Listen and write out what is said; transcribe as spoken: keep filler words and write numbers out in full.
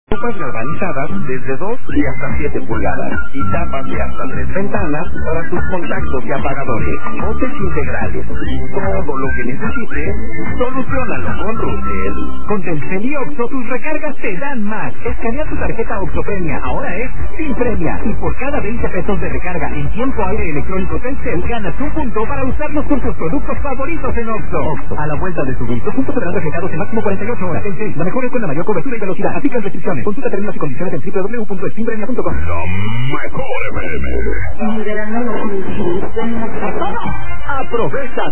Tapas galvanizadas desde dos y hasta siete pulgadas y tapas de hasta tres ventanas para tus contactos y apagadores. Botes integrales y todo lo que necesites, solucionalo con Russell. Con Telcel y Oxxo, tus recargas te dan más. Escanea tu tarjeta Oxxo Premia, ahora es sin premia. Y por cada veinte pesos de recarga en tiempo aire electrónico Telcel, ganas un punto para usarlos con tus productos favoritos en Oxxo. Oxxo, a la vuelta de tu vida. Los puntos serán reflejados en máximo cuarenta y ocho horas. Telcel, la mejor red con la mayor cobertura y velocidad. Aplican restricciones. Consulta términos y condiciones en doble u doble u doble u punto extimpremia punto com. La mejor F M. Aprovecha